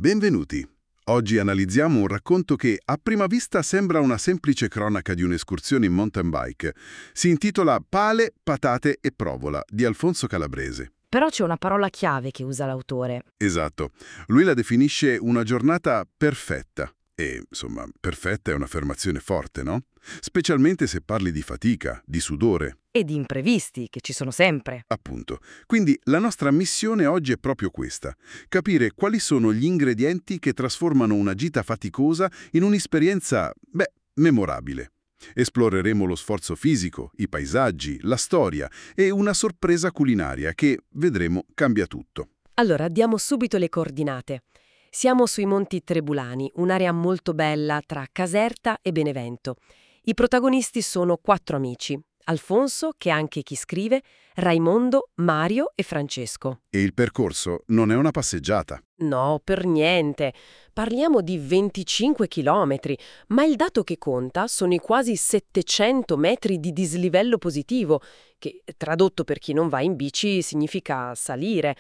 Benvenuti. Oggi analizziamo un racconto che a prima vista sembra una semplice cronaca di un'escursione in mountain bike. Si intitola Pale, patate e provola di Alfonso Calabrese. Però c'è una parola chiave che usa l'autore. Esatto. Lui la definisce una giornata perfetta. E, insomma, perfetta è un'affermazione forte, no? Specialmente se parli di fatica, di sudore. E di imprevisti, che ci sono sempre. Appunto. Quindi la nostra missione oggi è proprio questa: capire quali sono gli ingredienti che trasformano una gita faticosa in un'esperienza, memorabile. Esploreremo lo sforzo fisico, i paesaggi, la storia e una sorpresa culinaria che, vedremo, cambia tutto. Allora, diamo subito le coordinate. Siamo sui Monti Trebulani, un'area molto bella tra Caserta e Benevento. I protagonisti sono 4 amici: Alfonso, che è anche chi scrive, Raimondo, Mario e Francesco. E il percorso non è una passeggiata. No, per niente. Parliamo di 25 chilometri, ma il dato che conta sono i quasi 700 metri di dislivello positivo, che, tradotto per chi non va in bici, significa salire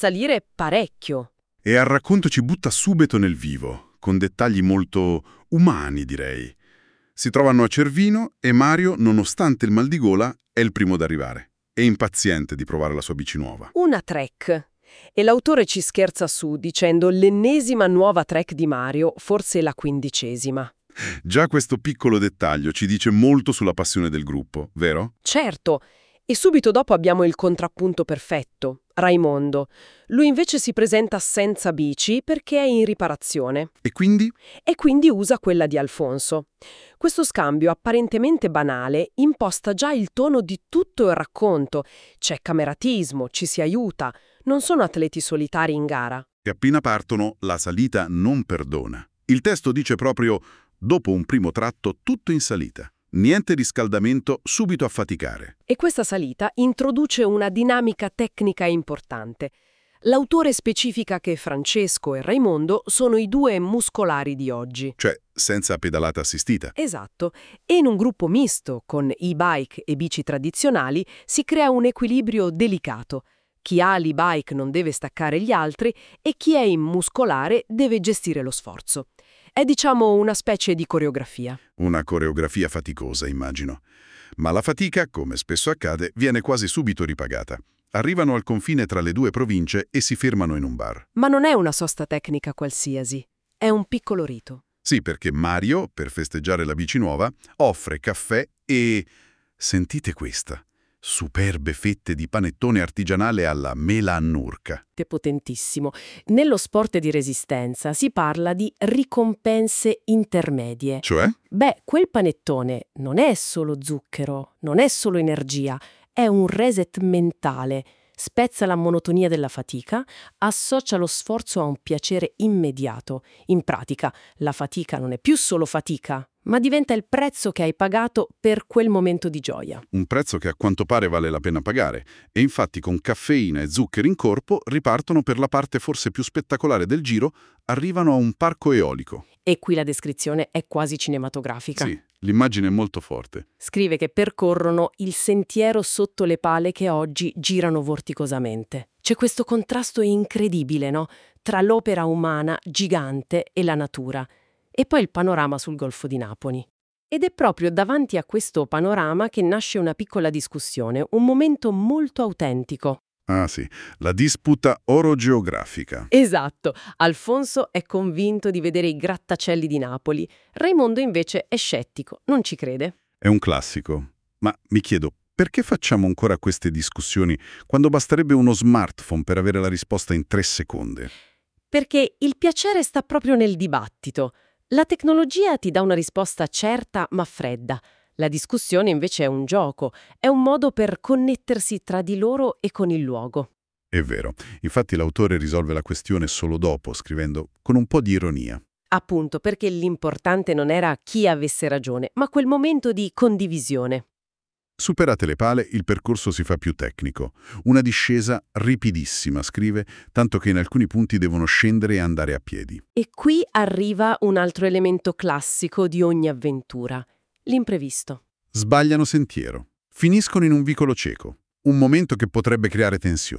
parecchio. E al racconto ci butta subito nel vivo, con dettagli molto umani, direi. Si trovano a Cervino e Mario, nonostante il mal di gola, è il primo ad arrivare. È impaziente di provare la sua bici nuova. Una trek. E l'autore ci scherza su dicendo l'ennesima nuova trek di Mario, forse la 15ª. Già questo piccolo dettaglio ci dice molto sulla passione del gruppo, vero? Certo. E subito dopo abbiamo il contrappunto perfetto, Raimondo. Lui invece si presenta senza bici perché è in riparazione. E quindi? E quindi usa quella di Alfonso. Questo scambio apparentemente banale imposta già il tono di tutto il racconto. C'è cameratismo, ci si aiuta. Non sono atleti solitari in gara. E appena partono, la salita non perdona. Il testo dice proprio: dopo un primo tratto tutto in salita. Niente riscaldamento, subito a faticare. E questa salita introduce una dinamica tecnica importante. L'autore specifica che Francesco e Raimondo sono i 2 muscolari di oggi. Cioè, senza pedalata assistita. Esatto. E in un gruppo misto, con e-bike e bici tradizionali, si crea un equilibrio delicato. Chi ha l'e-bike non deve staccare gli altri e chi è in muscolare deve gestire lo sforzo. È, diciamo, una specie di coreografia. Una coreografia faticosa, immagino. Ma la fatica, come spesso accade, viene quasi subito ripagata. Arrivano al confine tra le 2 province e si fermano in un bar. Ma non è una sosta tecnica qualsiasi, è un piccolo rito. Sì, perché Mario, per festeggiare la bici nuova, offre caffè e... sentite questa. Superbe fette di panettone artigianale alla mela annurca. È potentissimo. Nello sport di resistenza si parla di ricompense intermedie. Cioè? Quel panettone non è solo zucchero, non è solo energia, è un reset mentale. Spezza la monotonia della fatica, associa lo sforzo a un piacere immediato. In pratica, la fatica non è più solo fatica, ma diventa il prezzo che hai pagato per quel momento di gioia. Un prezzo che a quanto pare vale la pena pagare. E infatti con caffeina e zuccheri in corpo ripartono per la parte forse più spettacolare del giro, arrivano a un parco eolico. E qui la descrizione è quasi cinematografica. Sì, l'immagine è molto forte. Scrive che percorrono il sentiero sotto le pale che oggi girano vorticosamente. C'è questo contrasto incredibile, no? Tra l'opera umana gigante e la natura. E poi il panorama sul Golfo di Napoli. Ed è proprio davanti a questo panorama che nasce una piccola discussione, un momento molto autentico. Ah sì, la disputa orogeografica. Esatto, Alfonso è convinto di vedere i grattacieli di Napoli, Raimondo invece è scettico, non ci crede. È un classico. Ma mi chiedo, perché facciamo ancora queste discussioni quando basterebbe uno smartphone per avere la risposta in 3 secondi? Perché il piacere sta proprio nel dibattito. La tecnologia ti dà una risposta certa ma fredda. La discussione invece è un gioco, è un modo per connettersi tra di loro e con il luogo. È vero. Infatti l'autore risolve la questione solo dopo, scrivendo con un po' di ironia. Appunto, perché l'importante non era chi avesse ragione, ma quel momento di condivisione. Superate le pale, il percorso si fa più tecnico. Una discesa ripidissima, scrive, tanto che in alcuni punti devono scendere e andare a piedi. E qui arriva un altro elemento classico di ogni avventura: l'imprevisto. Sbagliano sentiero. Finiscono in un vicolo cieco. Un momento che potrebbe creare tensione.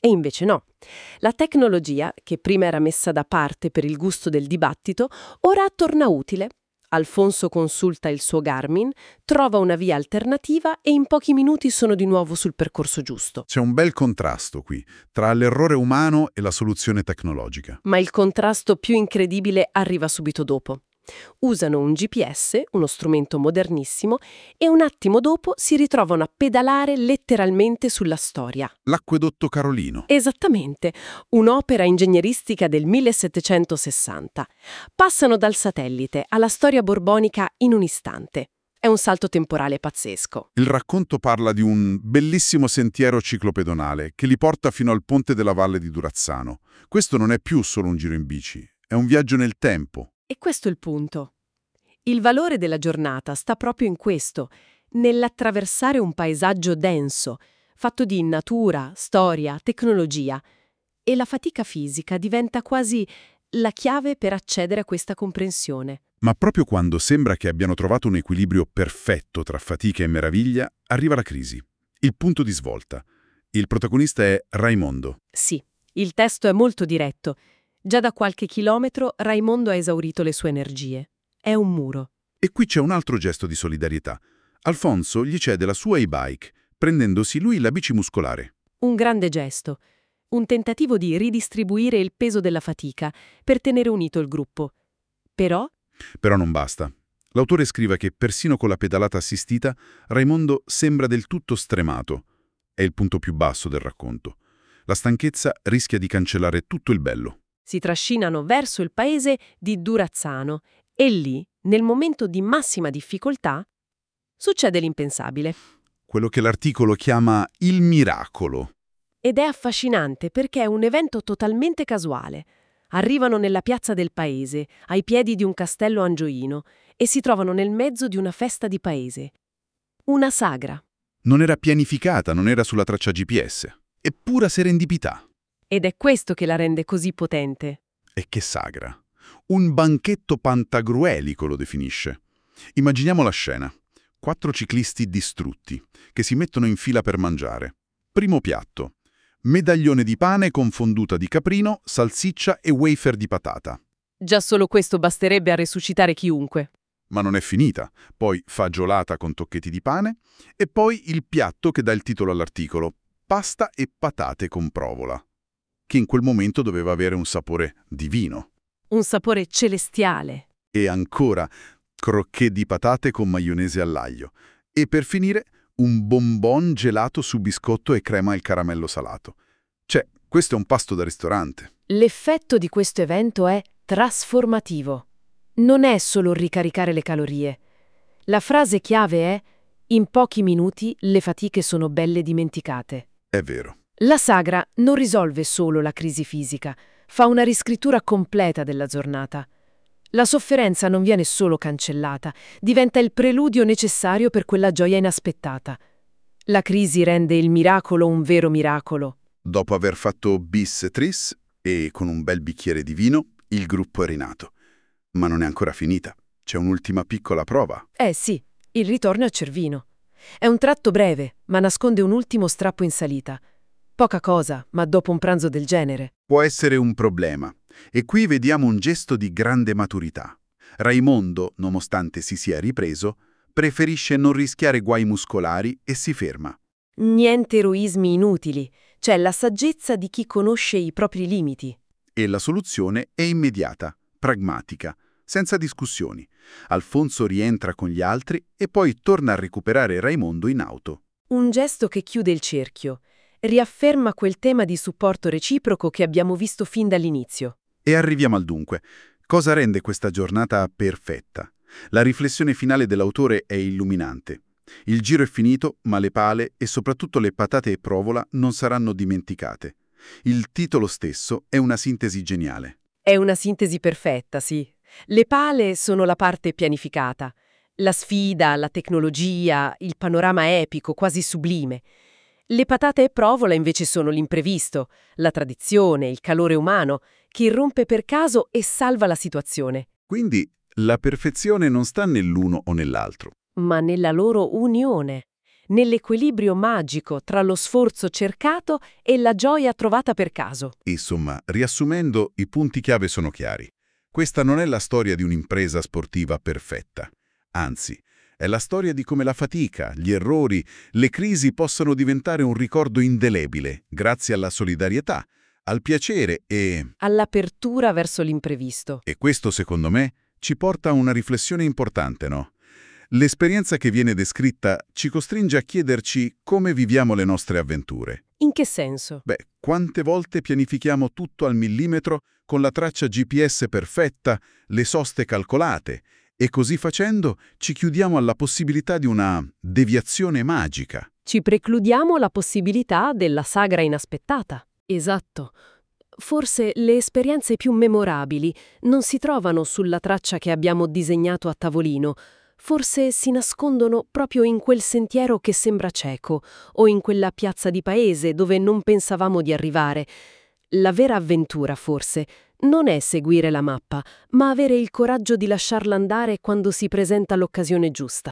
E invece no. La tecnologia, che prima era messa da parte per il gusto del dibattito, ora torna utile. Alfonso consulta il suo Garmin, trova una via alternativa e in pochi minuti sono di nuovo sul percorso giusto. C'è un bel contrasto qui tra l'errore umano e la soluzione tecnologica. Ma il contrasto più incredibile arriva subito dopo. Usano un GPS, uno strumento modernissimo, e un attimo dopo si ritrovano a pedalare letteralmente sulla storia. L'acquedotto Carolino. Esattamente, un'opera ingegneristica del 1760. Passano dal satellite alla storia borbonica in un istante. È un salto temporale pazzesco. Il racconto parla di un bellissimo sentiero ciclopedonale che li porta fino al ponte della Valle di Durazzano. Questo non è più solo un giro in bici, è un viaggio nel tempo. E questo è il punto. Il valore della giornata sta proprio in questo, nell'attraversare un paesaggio denso, fatto di natura, storia, tecnologia, e la fatica fisica diventa quasi la chiave per accedere a questa comprensione. Ma proprio quando sembra che abbiano trovato un equilibrio perfetto tra fatica e meraviglia, arriva la crisi. Il punto di svolta. Il protagonista è Raimondo. Sì, il testo è molto diretto. Già da qualche chilometro Raimondo ha esaurito le sue energie. È un muro. E qui c'è un altro gesto di solidarietà. Alfonso gli cede la sua e-bike, prendendosi lui la bici muscolare. Un grande gesto. Un tentativo di ridistribuire il peso della fatica per tenere unito il gruppo. Però non basta. L'autore scrive che persino con la pedalata assistita, Raimondo sembra del tutto stremato. È il punto più basso del racconto. La stanchezza rischia di cancellare tutto il bello. si trascinano verso il paese di Durazzano e lì, nel momento di massima difficoltà, succede l'impensabile. Quello che l'articolo chiama il miracolo. Ed è affascinante perché è un evento totalmente casuale. Arrivano nella piazza del paese, ai piedi di un castello angioino, e si trovano nel mezzo di una festa di paese. Una sagra. Non era pianificata, non era sulla traccia GPS. È pura serendipità. Ed è questo che la rende così potente. E che sagra. Un banchetto pantagruelico lo definisce. Immaginiamo la scena. 4 ciclisti distrutti, che si mettono in fila per mangiare. Primo piatto. Medaglione di pane con fonduta di caprino, salsiccia e wafer di patata. Già solo questo basterebbe a resuscitare chiunque. Ma non è finita. Poi fagiolata con tocchetti di pane e poi il piatto che dà il titolo all'articolo. Pasta e patate con provola, che in quel momento doveva avere un sapore divino. Un sapore celestiale. E ancora crocchè di patate con maionese all'aglio. E per finire un bonbon gelato su biscotto e crema al caramello salato. Cioè, questo è un pasto da ristorante. L'effetto di questo evento è trasformativo. Non è solo ricaricare le calorie. La frase chiave è: in pochi minuti le fatiche sono belle dimenticate. È vero. La sagra non risolve solo la crisi fisica, fa una riscrittura completa della giornata. La sofferenza non viene solo cancellata, diventa il preludio necessario per quella gioia inaspettata. La crisi rende il miracolo un vero miracolo. Dopo aver fatto bis e tris e con un bel bicchiere di vino, il gruppo è rinato. Ma non è ancora finita. C'è un'ultima piccola prova. Sì, il ritorno a Cervino. È un tratto breve, ma nasconde un ultimo strappo in salita. Poca cosa, ma dopo un pranzo del genere. Può essere un problema. E qui vediamo un gesto di grande maturità. Raimondo, nonostante si sia ripreso, preferisce non rischiare guai muscolari e si ferma. Niente eroismi inutili, c'è la saggezza di chi conosce i propri limiti. E la soluzione è immediata, pragmatica, senza discussioni. Alfonso rientra con gli altri e poi torna a recuperare Raimondo in auto. Un gesto che chiude il cerchio. Riafferma quel tema di supporto reciproco che abbiamo visto fin dall'inizio. E arriviamo al dunque. Cosa rende questa giornata perfetta? La riflessione finale dell'autore è illuminante. Il giro è finito, ma le pale e soprattutto le patate e provola non saranno dimenticate. Il titolo stesso è una sintesi geniale. È una sintesi perfetta, sì. Le pale sono la parte pianificata. La sfida, la tecnologia, il panorama epico, quasi sublime. Le patate e provola invece sono l'imprevisto, la tradizione, il calore umano, che irrompe per caso e salva la situazione. Quindi la perfezione non sta nell'uno o nell'altro. Ma nella loro unione. nell'equilibrio magico tra lo sforzo cercato e la gioia trovata per caso. Insomma, riassumendo, i punti chiave sono chiari. Questa non è la storia di un'impresa sportiva perfetta. Anzi, è la storia di come la fatica, gli errori, le crisi possano diventare un ricordo indelebile, grazie alla solidarietà, al piacere All'apertura verso l'imprevisto. E questo, secondo me, ci porta a una riflessione importante, no? L'esperienza che viene descritta ci costringe a chiederci come viviamo le nostre avventure. In che senso? Beh, quante volte pianifichiamo tutto al millimetro con la traccia GPS perfetta, le soste calcolate, e così facendo ci chiudiamo alla possibilità di una deviazione magica. Ci precludiamo la possibilità della sagra inaspettata. Esatto. Forse le esperienze più memorabili non si trovano sulla traccia che abbiamo disegnato a tavolino. Forse si nascondono proprio in quel sentiero che sembra cieco, o in quella piazza di paese dove non pensavamo di arrivare. La vera avventura, forse, non è seguire la mappa, ma avere il coraggio di lasciarla andare quando si presenta l'occasione giusta.